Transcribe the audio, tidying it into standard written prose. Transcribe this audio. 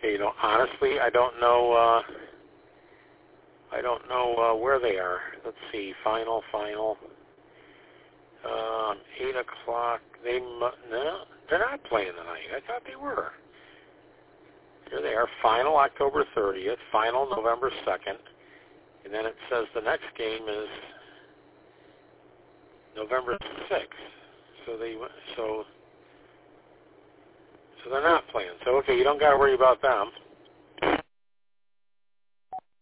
Okay, honestly, I don't know. I don't know where they are. Let's see, final. 8 o'clock. No, they're not playing tonight. I thought they were. Here they are. Final October 30th. Final November 2nd. And then it says the next game is November 6th. So they're not playing. So okay, you don't got to worry about them.